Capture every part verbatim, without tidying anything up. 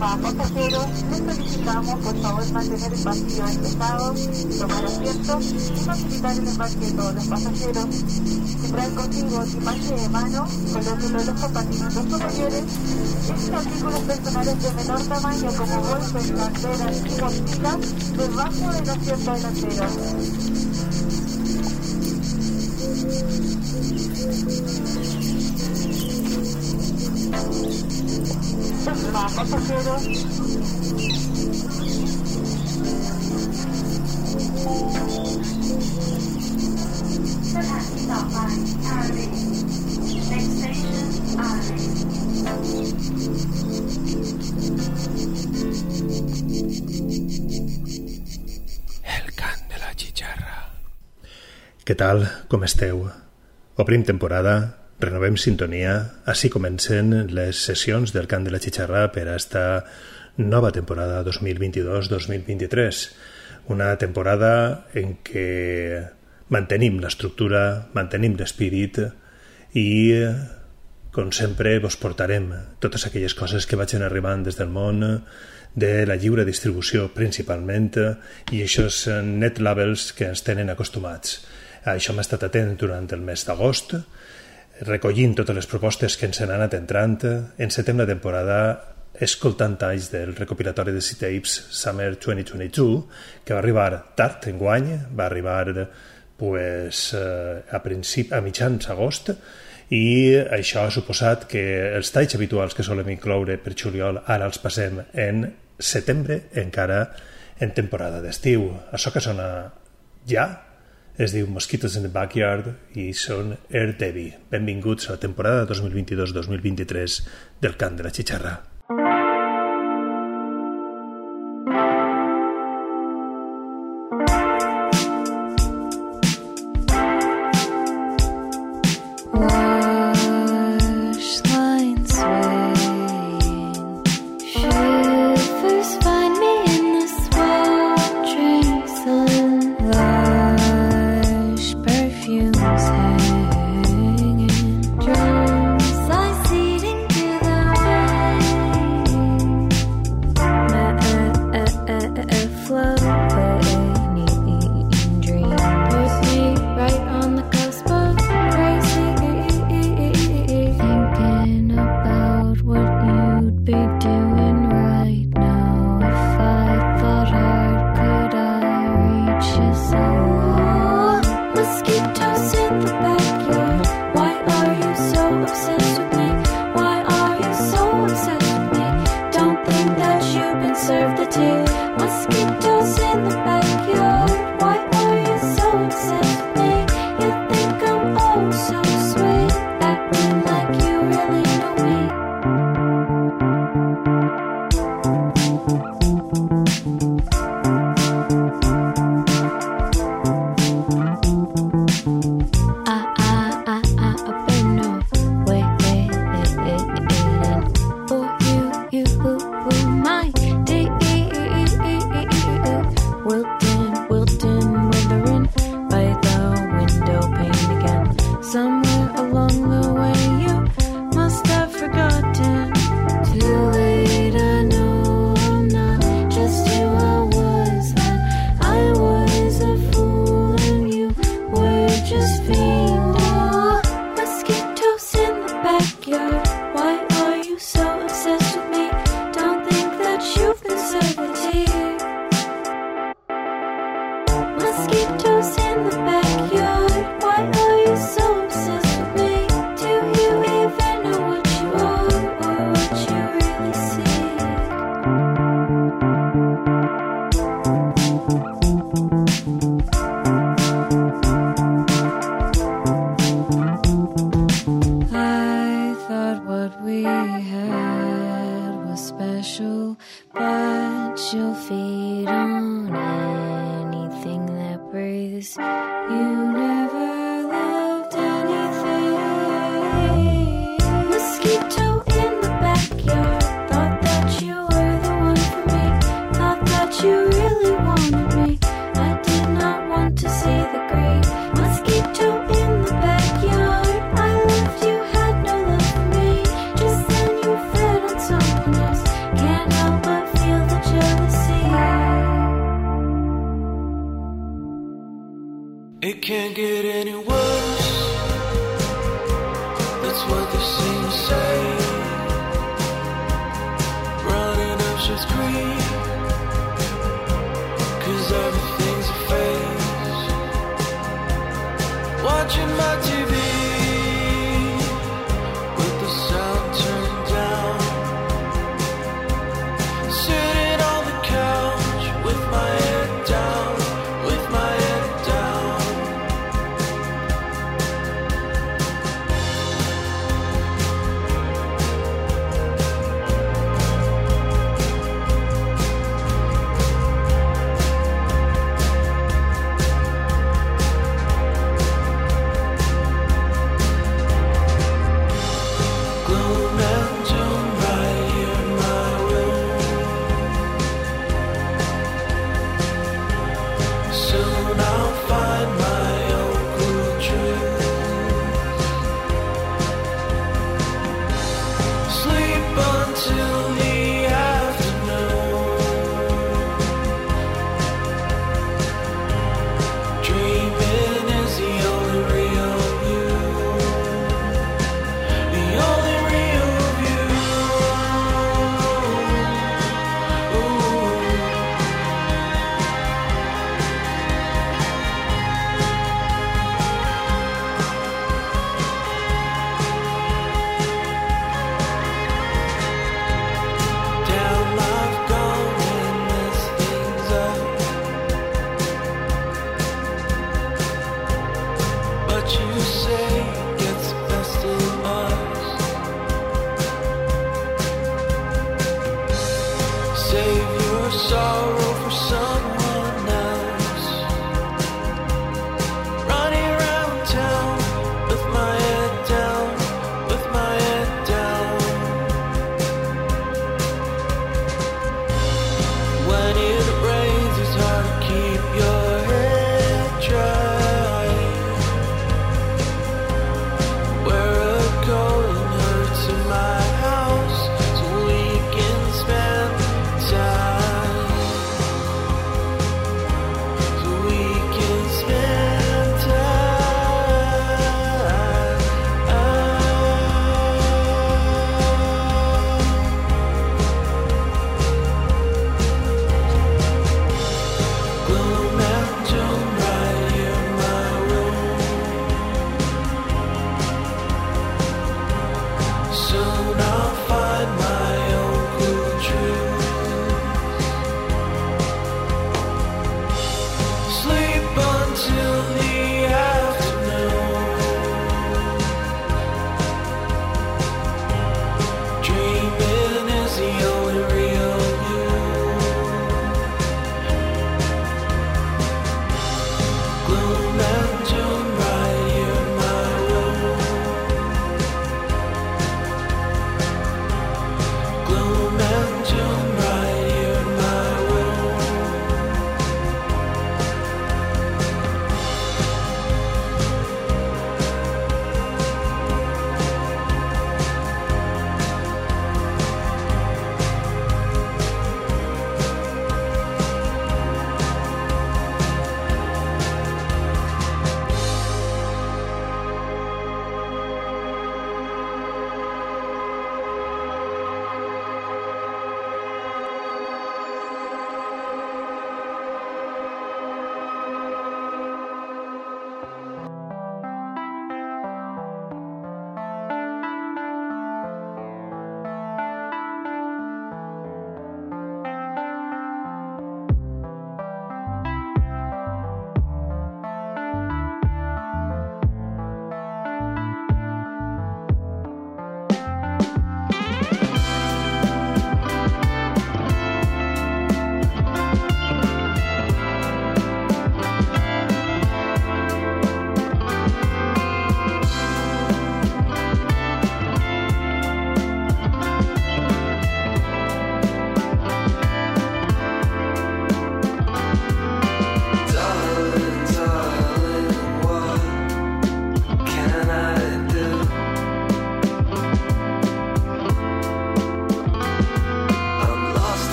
Estimados pasajeros, les solicitamos por favor mantener el pasillo despejado, tomar asiento y facilitar el embarque de todos los pasajeros. Si traen consigo equipaje de mano, colóquenlo en los compartimentos superiores. Estos artículos personales de menor tamaño como bolsas, carteras y mochilas debajo del asiento delantero. Estimados pasajeros, El cant de la xicharra. Què tal? Com esteu? Obrim temporada, renovem sintonia, així comencen les sessions del cant de la xicharra per a esta nova temporada dos mil vint-i-dos dos mil vint-i-tres. Una temporada en què mantenim l'estructura, mantenim l'espírit i, com sempre, vos portarem totes aquelles coses que vagin arribant des del món de la lliure distribució principalment i aquests net labels que ens tenen acostumats. A això m'he estat atent durant el mes d'agost, recollint totes les propostes que ens han anat entrant. Encetem la temporada escoltant talls del recopilatori de C-Tapes Summer dos mil vint-i-dos, que va arribar tard enguany, va arribar pues, a, principi, a mitjans agost, i això ha suposat que els talls habituals que solem incloure per juliol ara els passem en setembre, encara en temporada d'estiu. Això que sona ja es diu Mosquitoes in the Backyard i són Air Debbie. Benvinguts a la temporada dos mil vint-i-dos dos mil vint-i-tres del cant de la xicharra. Can't help It can't get any worse. That's what they seem to say. Running up shit's creek, 'cause everything's a phase. Watching my T V with the sound turned down, sitting on the couch with my head down, with my head down.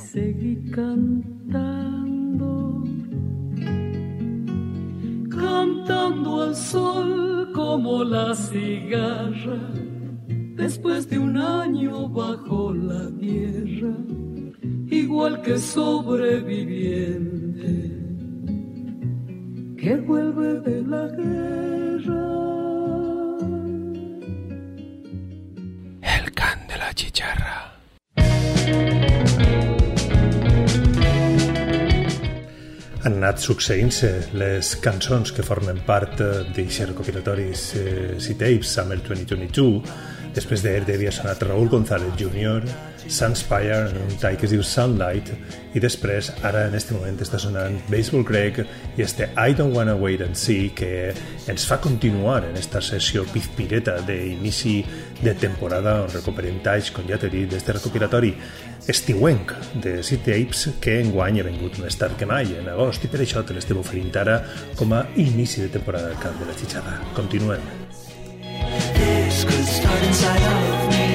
seguí cantando, cantando al sol como la cigarra, después de un año bajo la tierra, igual que sobreviviente que vuelve de la guerra. El can de la chicharra. Han anat succeint-se les cançons que formen part d'aquests recopilatoris eh, C-Tapes amb el dos mil vint-i-dos. Després d'ell havia sonat Raúl González júnior, Sunspire, un tall que es diu Sunlight, i després, ara en este moment, està sonant Baseball Greg i este I Don't Wanna Wait and See, que ens fa continuar en esta sessió pizpireta d'inici de temporada on recuperem talls, com ja t'he dit, d'este recopilatori estiuenc de C-Tapes que enguany ha vengut més tard que mai, en agost, i per això te l'estem oferint ara com a inici de temporada del Camp de la Chicharra. Continuem. This could start inside of me.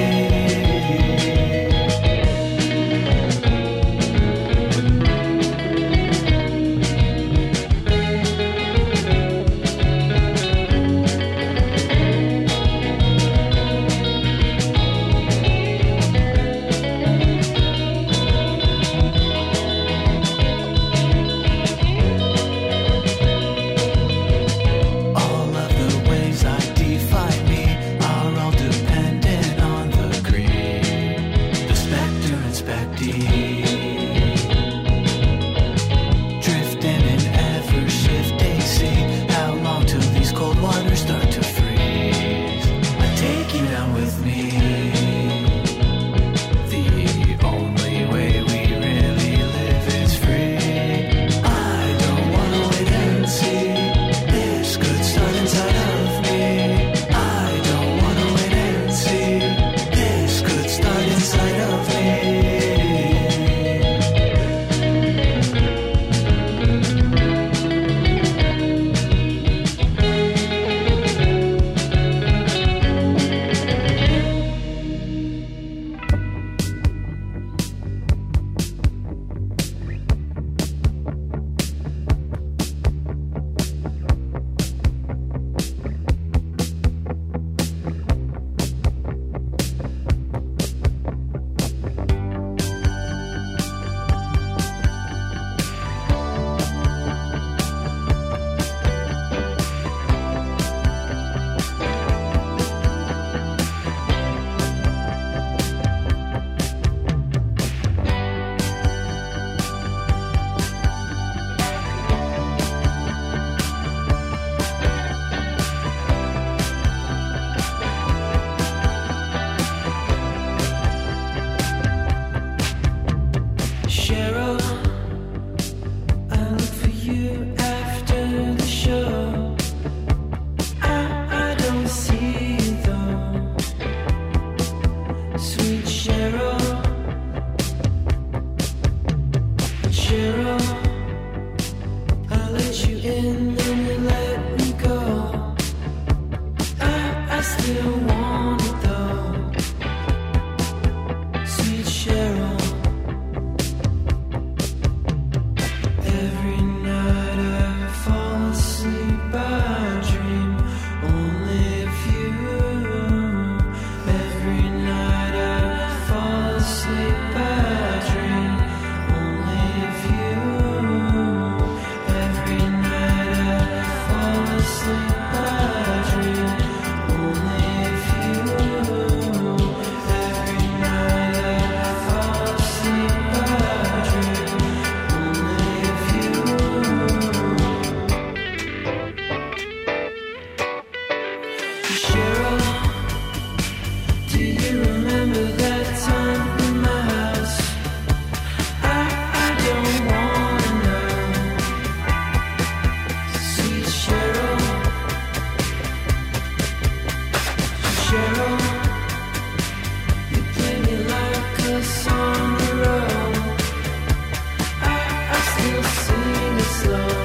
All of the ways I define me are all dependent on the greed, the specter and specty, drifting in ever-shifting sea. How long till these cold waters start to freeze? I take you down with me. The only way we really live is free. I don't wanna wait and see. This could start inside of me. I don't wanna wait and see. This could start inside of me. Cheryl, I look for you after the show. I, I don't see you though. Sweet Cheryl, Cheryl, I let you in, then you let me go. I, I still want it though. Sweet Cheryl. Every night I fall asleep, I dream only of you. Every night I fall asleep, I dream only of you. Every night I fall asleep, I dream only of you. Every night I fall asleep, I dream only of you. Cheryl, do you remember that time in my house? I, I don't wanna know. Sweet Cheryl, Cheryl, you play me like a song you wrote. I, I still sing it slow.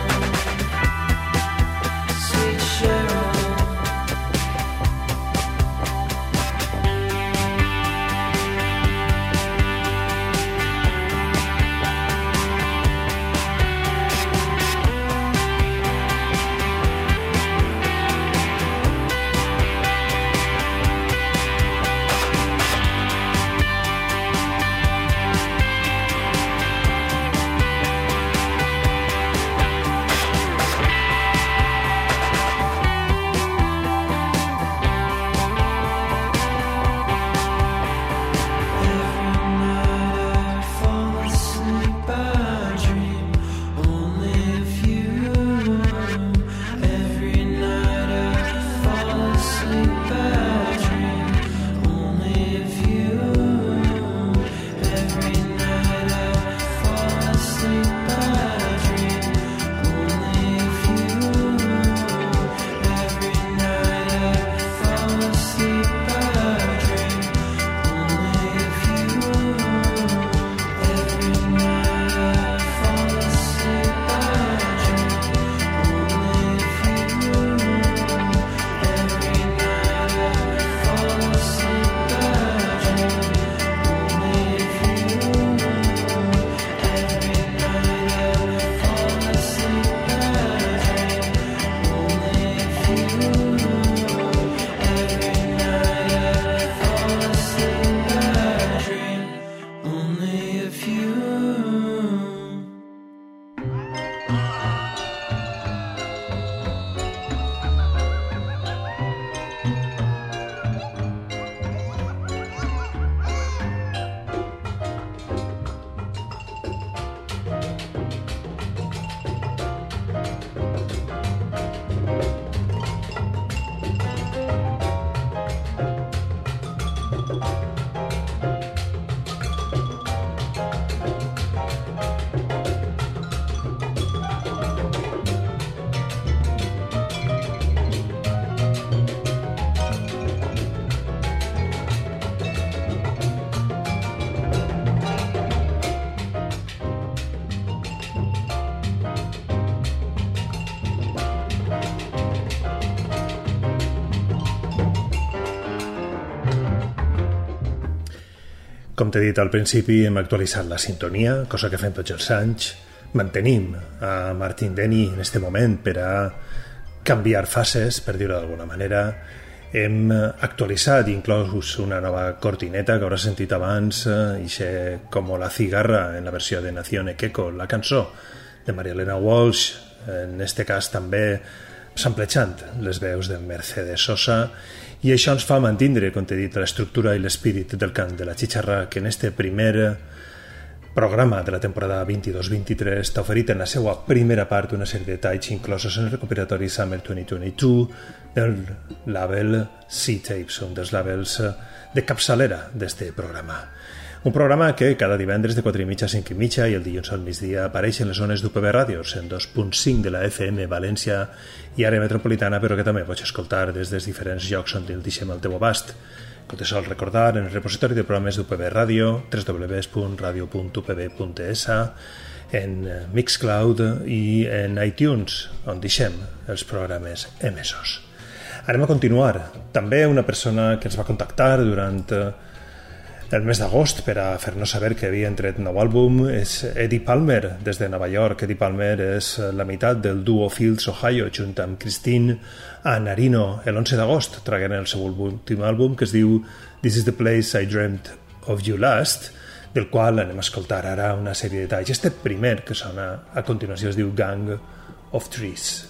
Sweet Cheryl. Com t'he dit al principi, hem actualitzat la sintonia, cosa que fem tots els anys. Mantenim a Martin Denny en este moment per a canviar fases, per dir-ho d'alguna manera. Hem actualitzat inclús una nova cortineta que hauràs sentit abans, ixe com la cigarra en la versió de Nazione Queco, la cançó de Maria Elena Walsh, en este cas també samplejant les veus de Mercedes Sosa, i això ens fa mantindre, com t'he dit, l'estructura i l'espírit del cant de la xicharra, que en este primer programa de la temporada vint-i-dos vint-i-tres t'ha oferit en la seva primera part una sèrie de detalls inclosos en el recopilatori Summer dos mil vint-i-dos del label C-Tapes, un dels labels de capçalera d'este programa. Un programa que cada divendres de quatre i mitja a cinc i mitja i el dilluns al migdia apareix en les zones d'U P B Ràdio, cent dos punt cinc de la F M València i àrea metropolitana, però que també pots escoltar des dels diferents llocs on el deixem al teu abast. Com te sol recordar, en el repositori de programes d'U P B Ràdio, w w w punt radio punt u p b punt e s, en Mixcloud i en iTunes, on deixem els programes emesos. Anem a continuar. També una persona que ens va contactar durant el mes d'agost per a fer-nos saber que havia entret nou àlbum és Eddie Palmer, des de Nova York. Eddie Palmer és la meitat del duo Fields Ohio, junt amb Christine Anarino. L'onze d'agost tragueren el seu últim àlbum, que es diu This is the Place I Dreamt of You Last, del qual anem a escoltar ara una sèrie de detalls. Este primer que sona a continuació es diu Gang of Trees.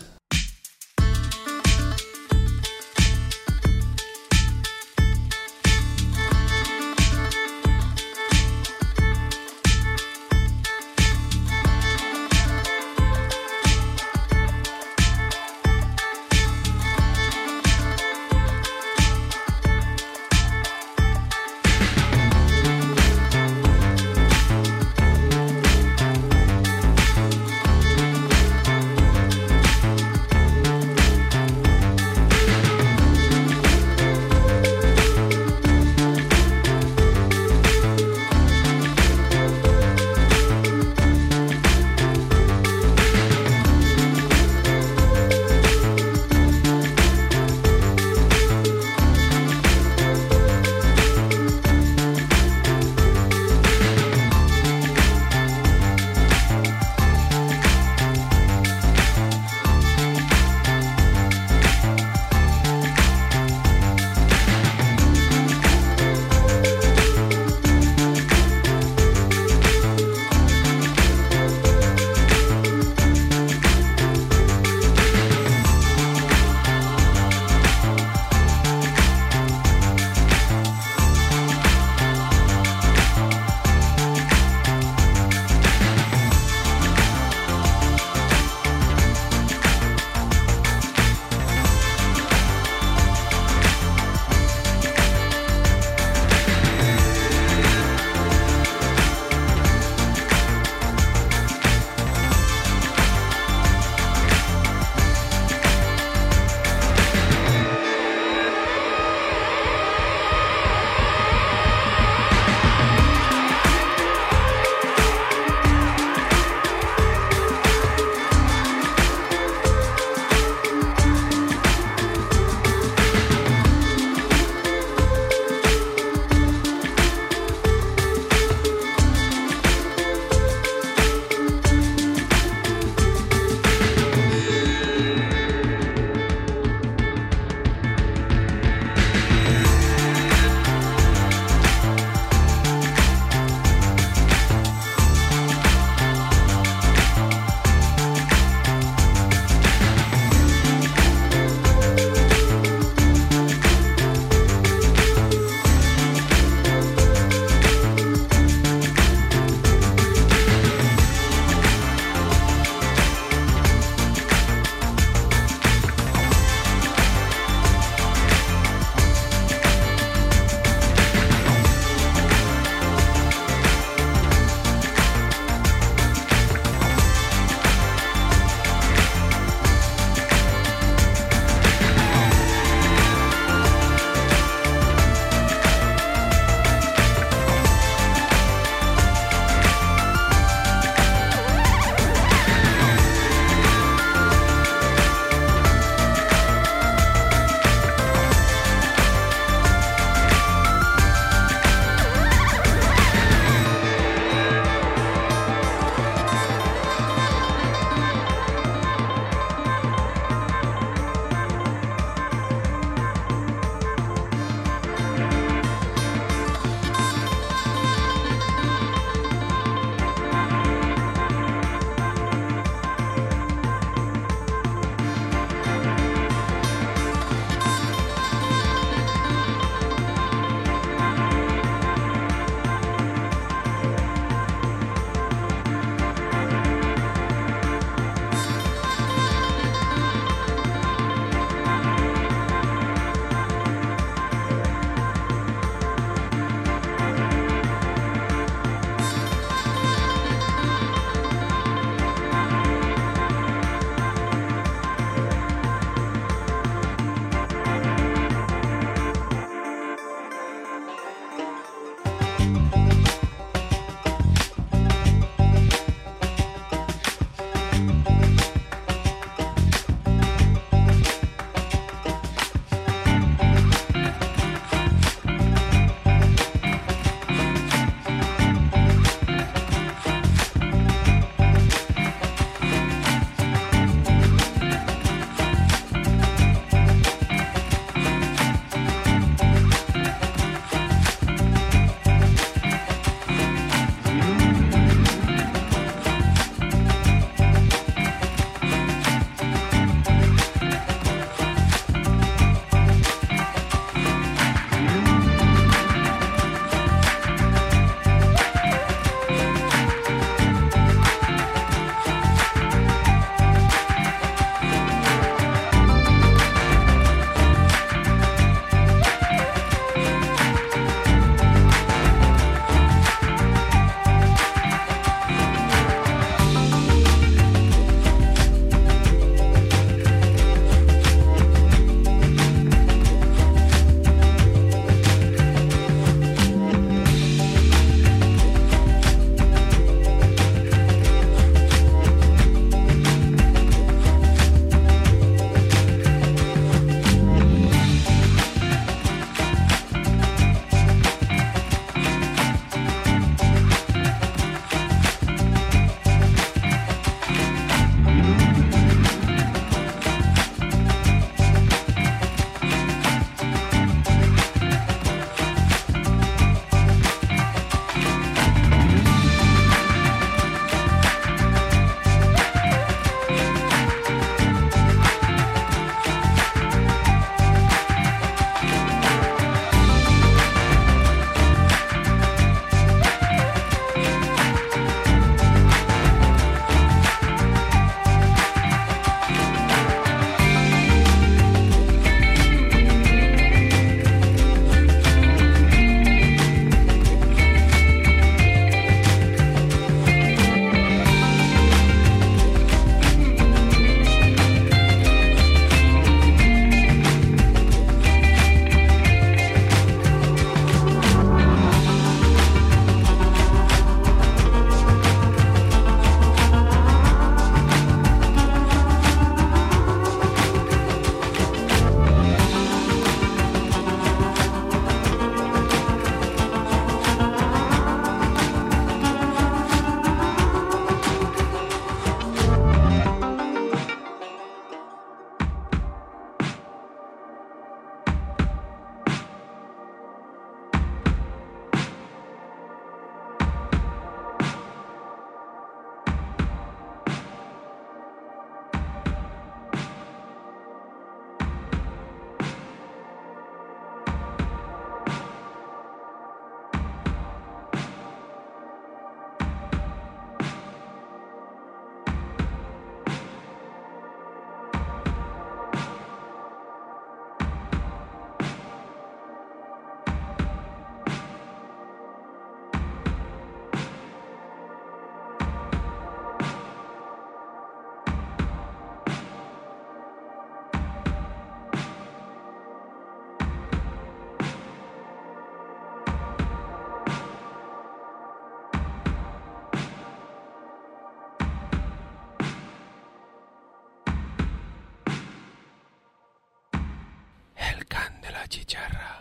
chicharra.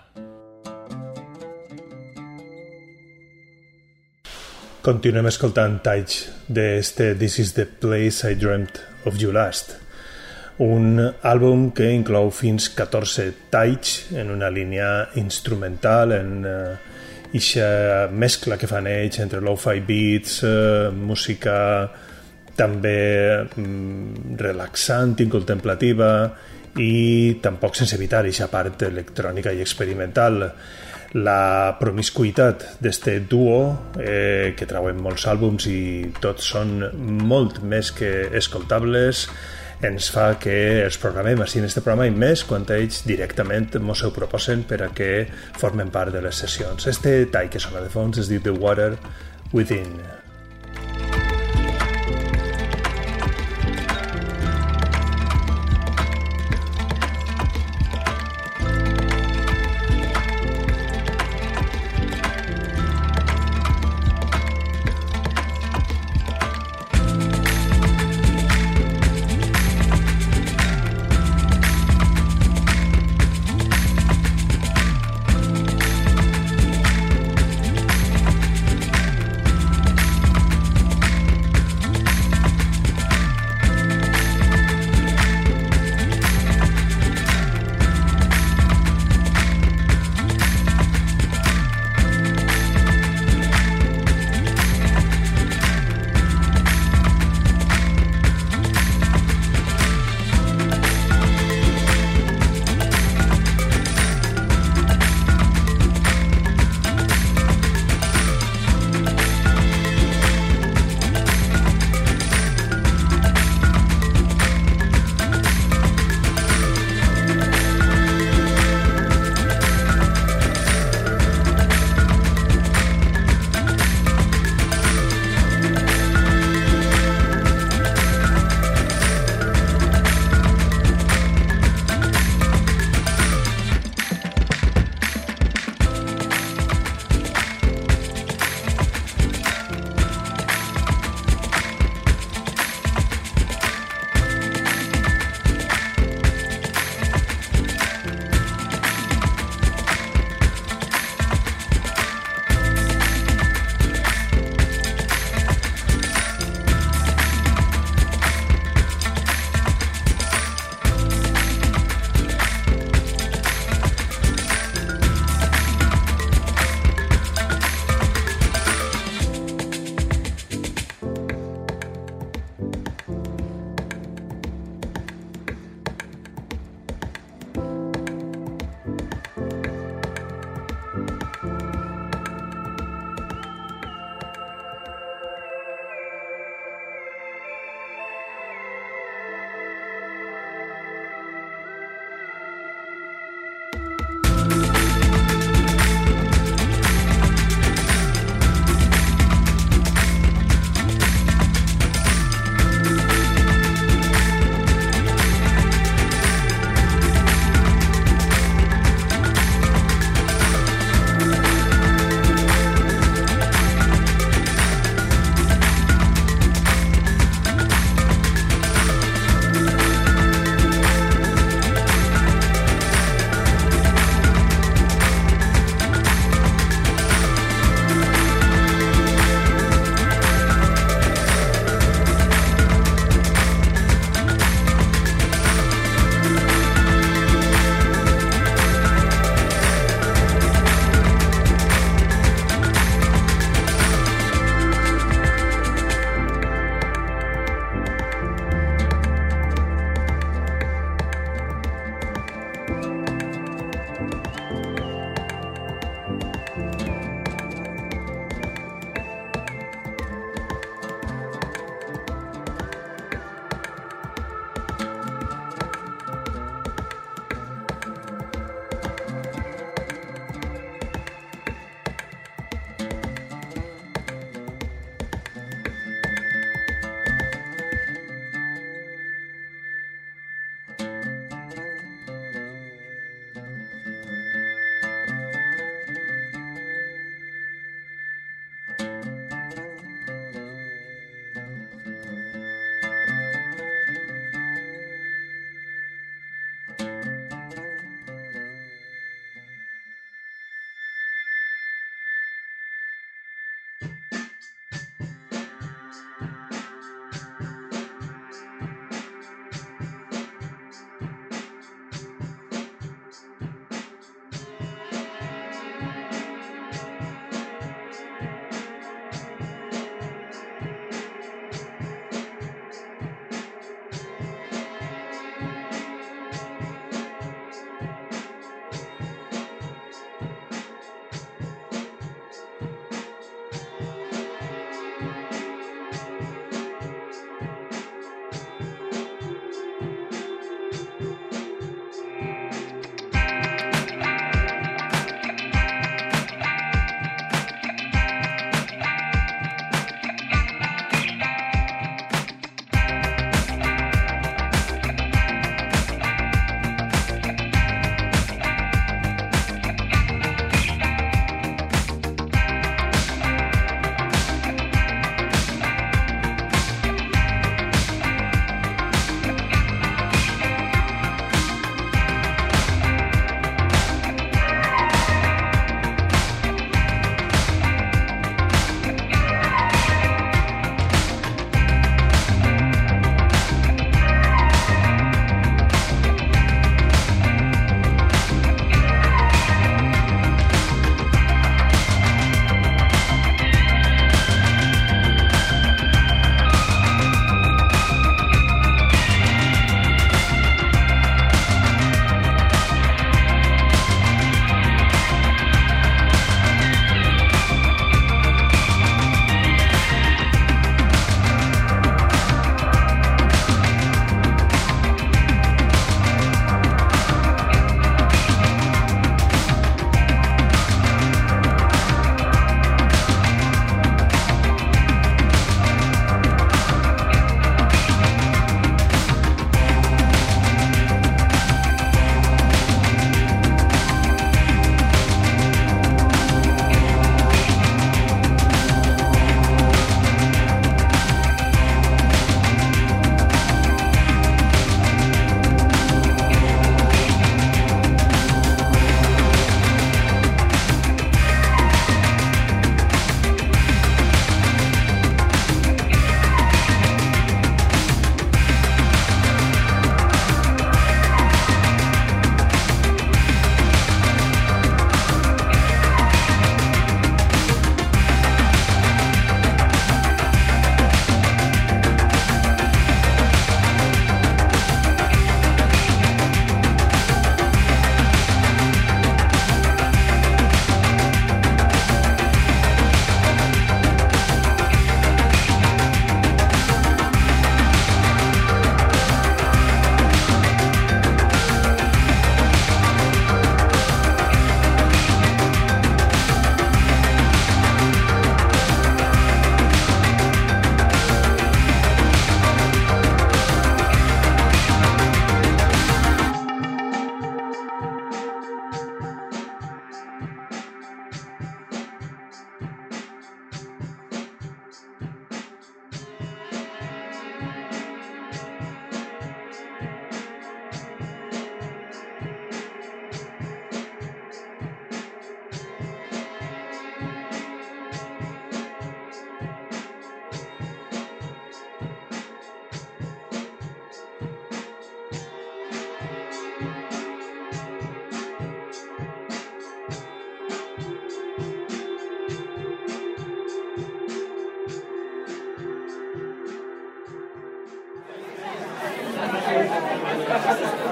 Continuem escoltant talls d'este This is the place I dreamt of you last, un àlbum que inclou fins catorze talls en una línia instrumental, en eixa uh, mescla que fan ells entre lo-fi beats, uh, música també um, relaxant i contemplativa, i tampoc sense evitar eixa part electrònica i experimental. La promiscuïtat d'este duo, eh, que trauen molts àlbums i tots són molt més que escoltables, ens fa que els programem així en este programa i més quan ells directament mos ho proposen per a que formen part de les sessions. Este tall que sona de fons es diu The Water Within.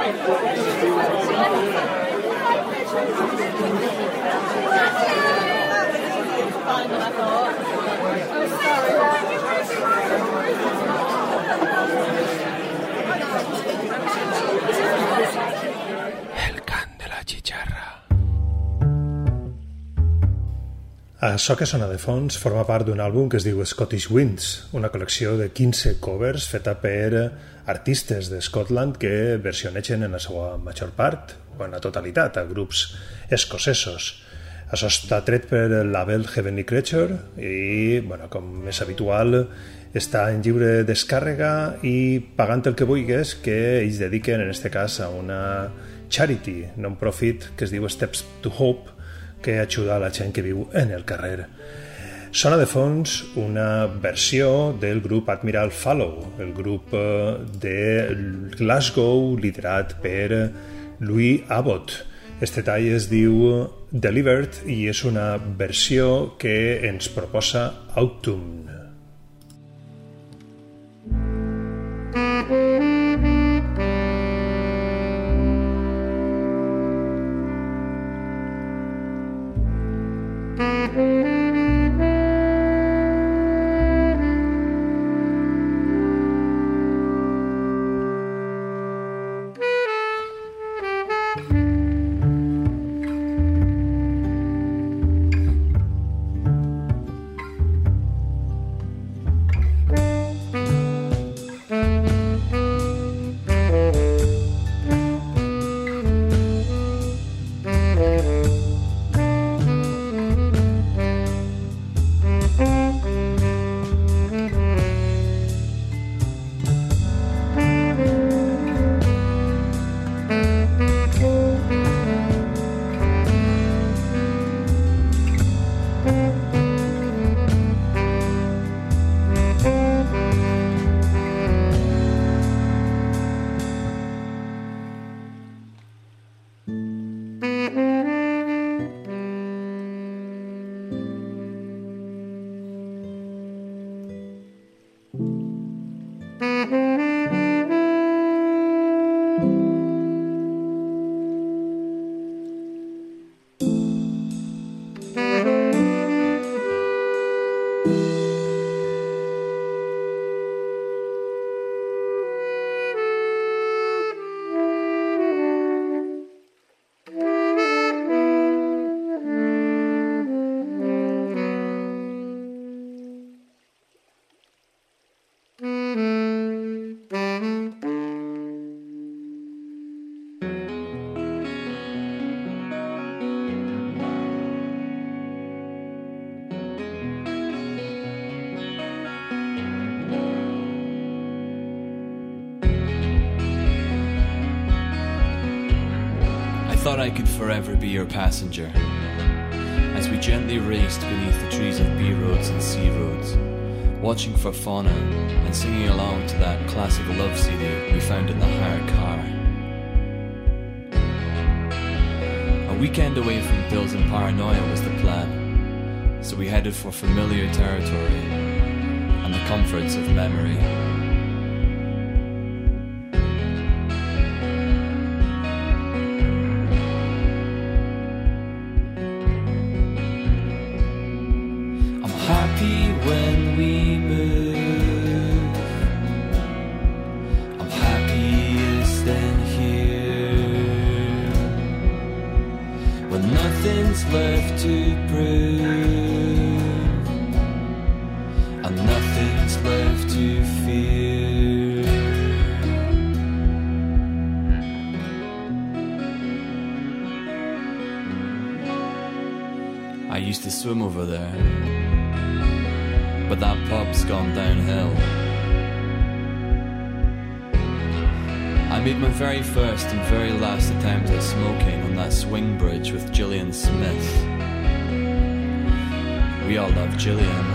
El can de la chicharra. Això que sona de fons forma part d'un àlbum que es diu Scottish Winds, una col·lecció de quinze covers feta per artistes de Scotland que versionegen en la seva major part, o en la totalitat, a grups escocesos. Això està tret per el label Heavenly Creature i, bueno, com és habitual, està en lliure descàrrega i pagant el que vulguis, que ells dediquen, en aquest cas, a una charity non-profit que es diu Steps to Hope, que ajuda a la gent que viu en el carrer. Sona de fons una versió del grup Admiral Fallow, el grup de Glasgow liderat per Louis Abbott. Este tall es diu Delivered i és una versió que ens proposa Autumn. I thought I could forever be your passenger, as we gently raced beneath the trees of B roads and C roads, watching for fauna and singing along to that classic love C D we found in the hired car. A weekend away from pills and paranoia was the plan, so we headed for familiar territory and the comforts of memory. Happy when we move, I'm happiest in here, when nothing's left to prove, and nothing's left to fear. I used to swim over there, but that pub's gone downhill. I made my very first and very last attempt at smoking on that swing bridge with Gillian Smith. We all love Gillian.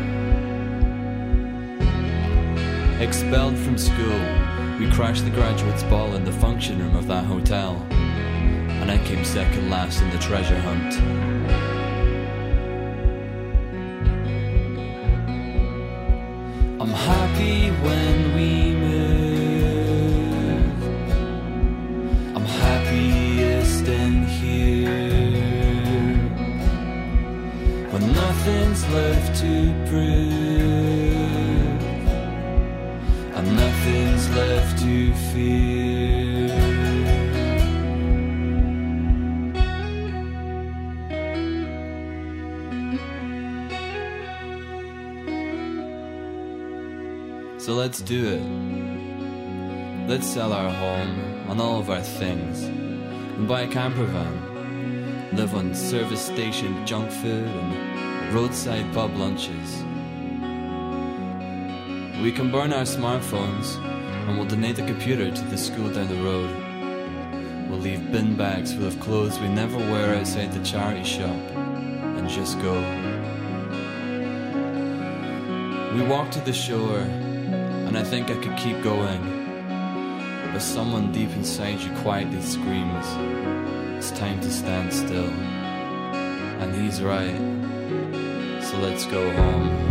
Expelled from school, we crashed the graduates' ball in the function room of that hotel, and I came second last in the treasure hunt. I'm happy when we move, left to prove, and nothing's left to fear. So let's do it. Let's sell our home and all of our things and buy a camper van. Live on service station junk food and roadside pub lunches. We can burn our smartphones and we'll donate the computer to the school down the road. We'll leave bin bags full of clothes we never wear outside the charity shop and just go. We walk to the shore and I think I could keep going, but someone deep inside you quietly screams, it's time to stand still. And he's right, so let's go home.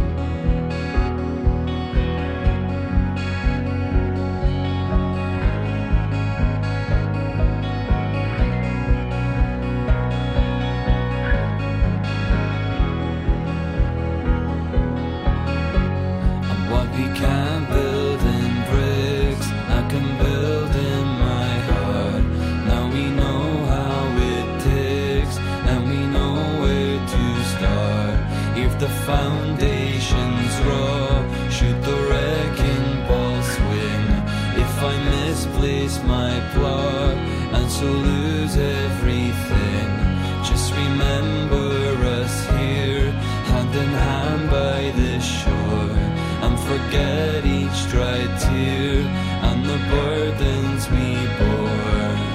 Foundations raw, shoot the wrecking ball swing. If I misplace my plot and so lose everything, just remember us here, hand in hand by this shore, and forget each dry tear and the burdens we bore.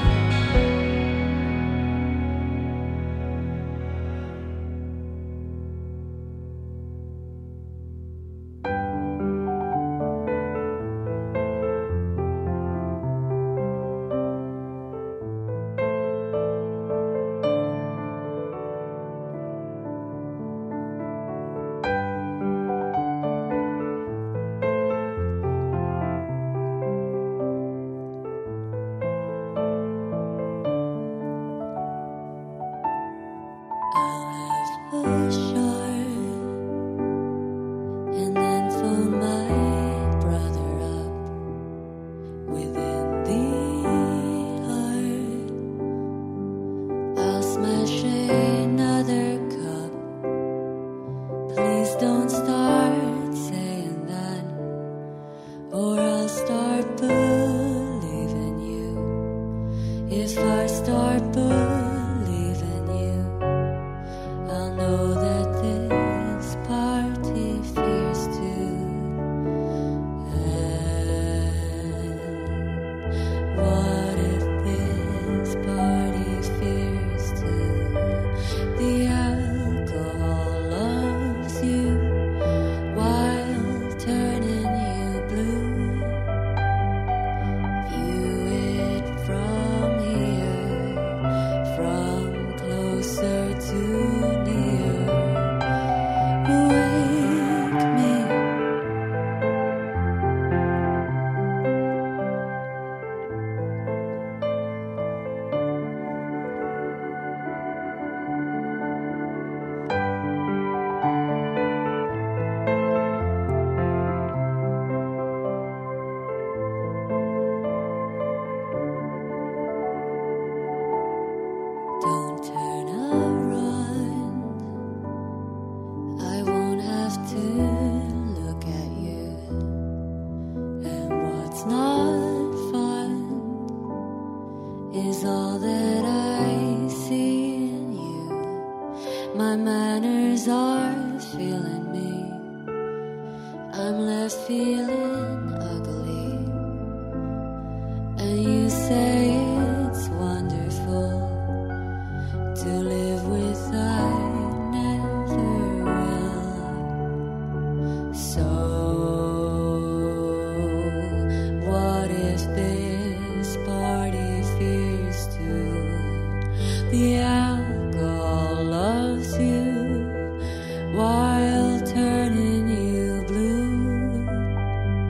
While turning you blue,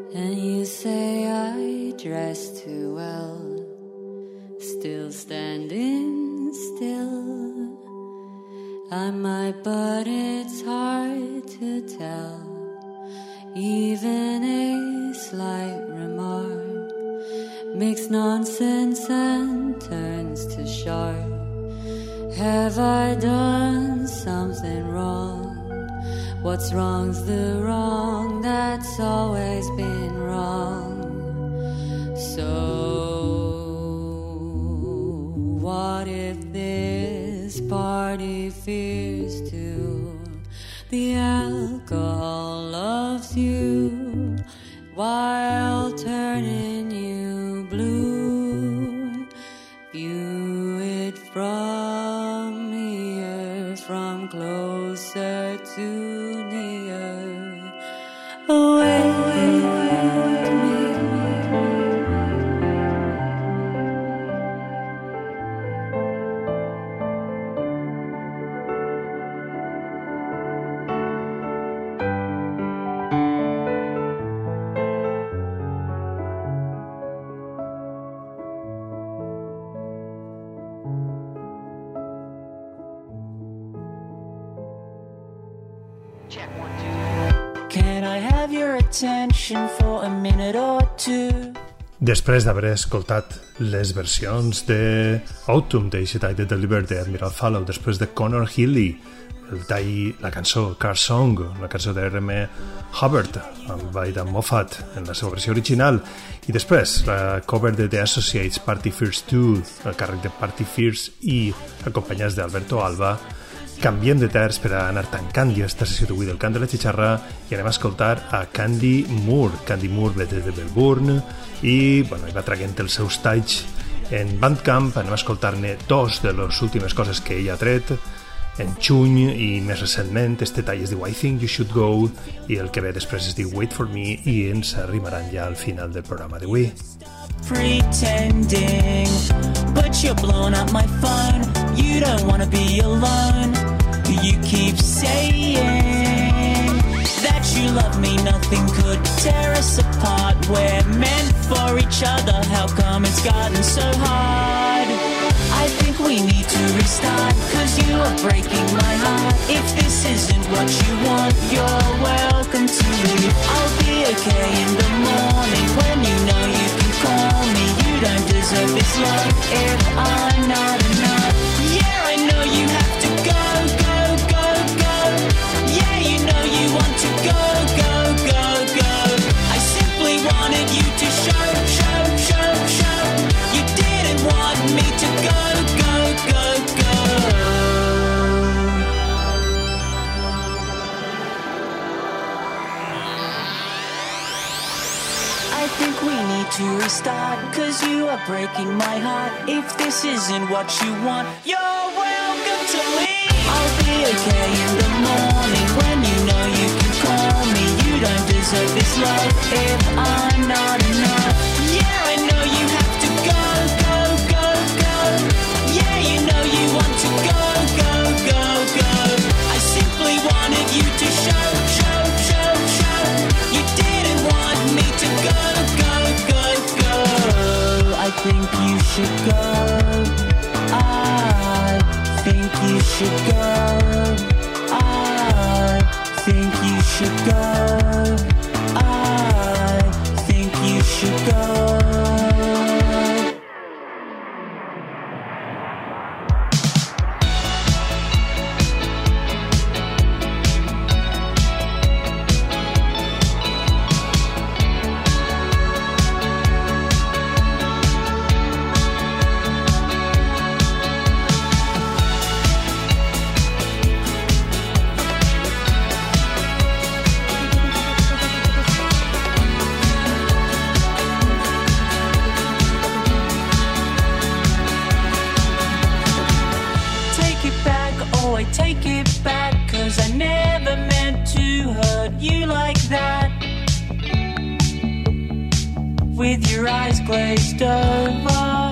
And you say I dress too well, still standing still. I might, but it's hard to tell. Even a slight remark makes nonsense and turns to sharp. Have I done something wrong? What's wrong's the wrong that's always been wrong. So what if this party fears to? The alcohol loves you while turning you blue. View it from here, from closer to away with me. Check one, two. Can I have your attention for a minute or two? Després d'haver escoltat les versions de Autumn de Easy Tide Delivered de Admiral Fallow, després de Connor Healy, el tall, la cançó Car Song, una cançó de R M Hubbard amb Aidan Moffat en la seva versió original, i després la cover de The Associates Party Fears two, el càrrec de Party Fears i acompanyats d'Alberto Alba. Canviem de terç per a anar tancant ja esta sessió d'avui del Cant de la Xixarra i anem a escoltar a Candy Moore. Candy Moore ve des de Melbourne i bueno, va traient els seus talls en Bandcamp. Anem a escoltar-ne dos de les últimes coses que ella ha tret en juny i més recentment. Este tall es diu I Think You Should Go i el que ve després es diu Wait For Me i ens arribaran ja al final del programa d'avui. Pretending, but you're blowing up my phone. You don't want to be alone. You keep saying that you love me. Nothing could tear us apart. We're meant for each other. How come it's gotten so hard? I think we need to restart, cause you are breaking my heart. If this isn't what you want, you're welcome to leave. I'll be okay in the morning when you know you can call me. You don't deserve this love if I'm not enough. Yeah, I know you have to go, go, go, go. Yeah, you know you want to go, go, go, go. I simply wanted you to show, show, show, show. You didn't want me to go, go, go, go. I think we need to restart, cause you are breaking my heart. If this isn't what you want, you're welcome to leave. I'll be okay in the morning when you know you can call me. You don't deserve this love if I'm not enough. Yeah, I know you have to go, go, go, go. Yeah, you know you want to go, go, go, go. I simply wanted you to show, show, show, show. You didn't want me to go, go, go, go. I think you should go. I think you should go. I think you should go. I think you should go. Take it back, cause I never meant to hurt you like that. With your eyes glazed over,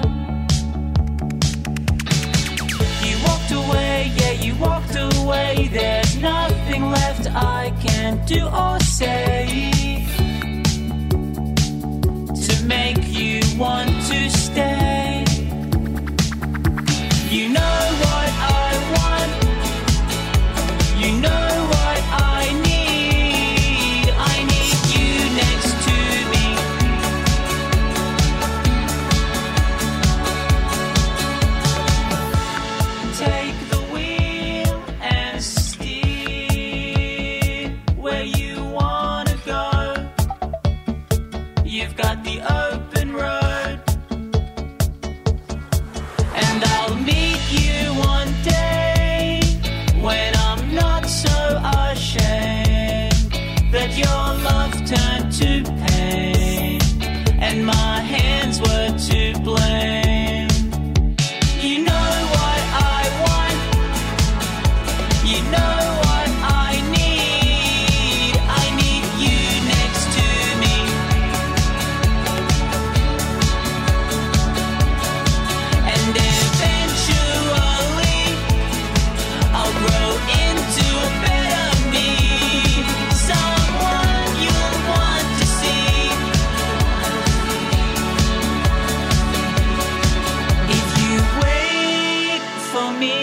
you walked away, yeah, you walked away. There's nothing left I can do or say. we've got the open road. And I'll meet you one day when I'm not so ashamed that your love turned to pain and my hands were to blame. You know what I want, you know what I need, I need you next to me. And eventually I'll grow into a better me, someone you'll want to see. If you wait for me,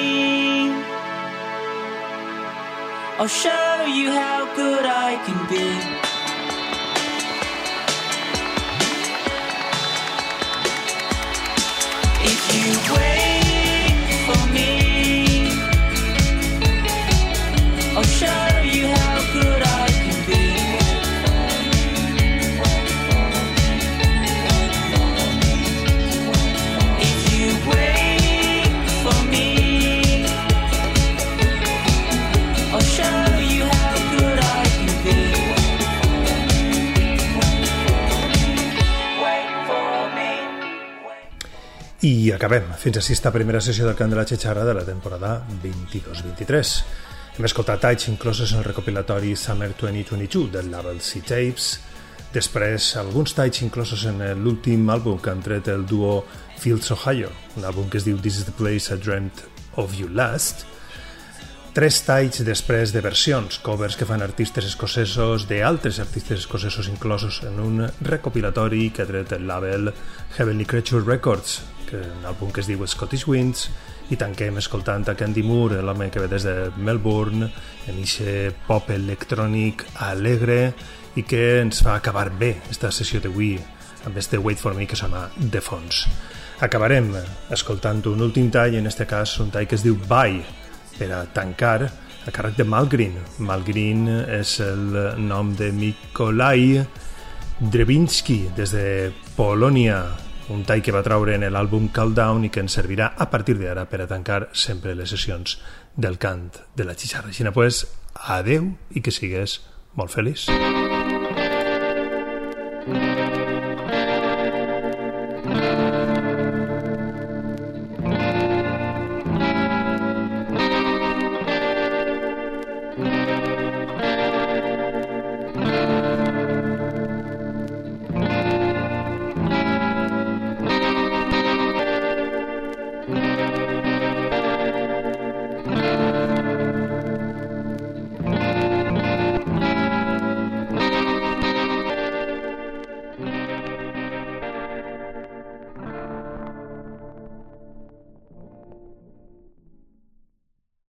I'll show you how good I can be. If you wait for me, I'll show you how good I can be. If you wait for me, I'll show you how good I can be. Wait for me. I acabem. Fins així esta primera sessió del Cant de la Xitxarra de la temporada vint-i-dos vint-i-tres. Hem escoltat talls incloses en el recopilatori Summer dos mil vint-i-dos del label C-Tapes, després alguns talls inclosos en l'últim àlbum que han tret el duo Fields Ohio, un àlbum que es diu This is the Place I Dreamt of You Last, tres talls després de versions, covers que fan artistes escocesos d'altres artistes escocesos inclosos en un recopilatori que ha tret el label Heavenly Creature Records, que és un àlbum que es diu Scottish Winds, i tanquem escoltant a Candy Moore, l'home que ve des de Melbourne, en ixe pop electrònic alegre i que ens fa acabar bé esta sessió d'avui amb este Wait For Me que sona de fons. Acabarem escoltant un últim tall, en este cas un tall que es diu Bye, per a tancar a càrrec de Malgreen. Malgreen és el nom de Mikolaj Drewinski des de Polònia, un tall que va traure en l'àlbum Countdown i que ens servirà a partir d'ara per a tancar sempre les sessions del Cant de la Xitxarra. Així pues, adeu i que sigues molt feliç.